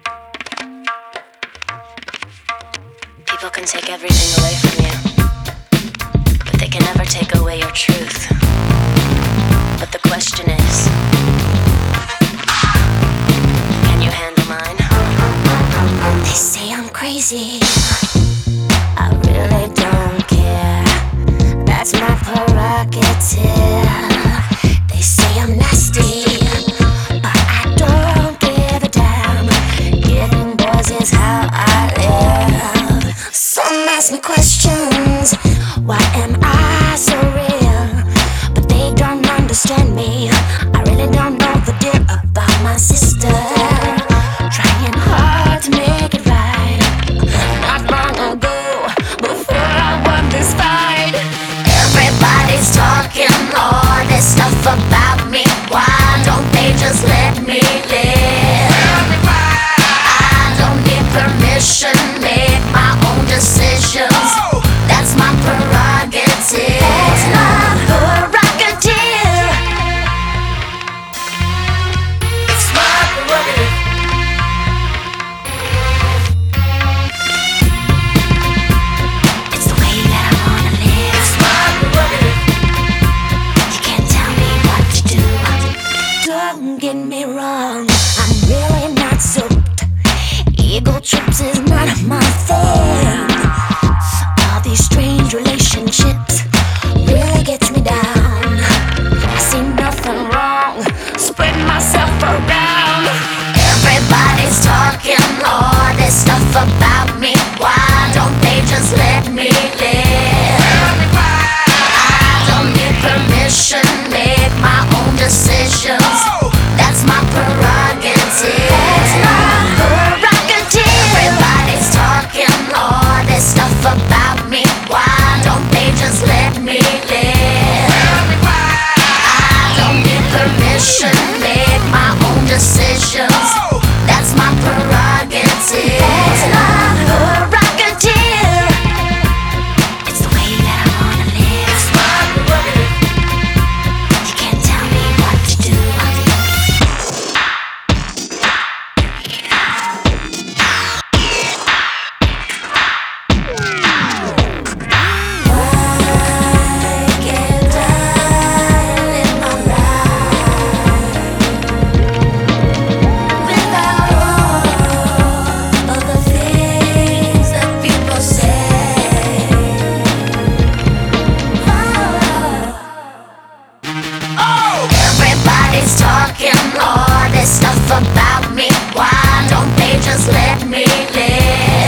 People can take everything away from you, but they can never take away your truth. But the question is, can you handle mine? They say I'm crazy, I really don't care. That's my prerogative. They say I'm nasty, but I don't give a damn. Getting boys is how I live. Some ask me questions, why am I so real? But they don't understand me. I really don't know the deal about my sister. Trying hard to make it right. Not long ago, before I won this fight. Everybody's talking all this stuff about me. Why don't they just let me live? I don't need permission, make my own decisions. That's my prerogative. That's my prerogative. It's my prerogative. It's the way that I wanna live. It's my prerogative. You can't tell me what to do. Don't get me wrong, I'm really not soaked. Ego trips is not my thing. All these strange relationships really gets me down. I see nothing wrong, spread myself around. Everybody's talking all this stuff about me. Why don't they just let me live? I don't need permission, make my own decisions. That's my prerogative. That's my prerogative. Everybody's talking all this stuff about me. Why don't they just let me live? I don't need permission, make my own decisions. That's my prerogative. That's my prerogative. It's the way that I wanna live. It's my prerogative. You can't tell me what to do. Everybody's talking all this stuff about me. Why don't they just let me live?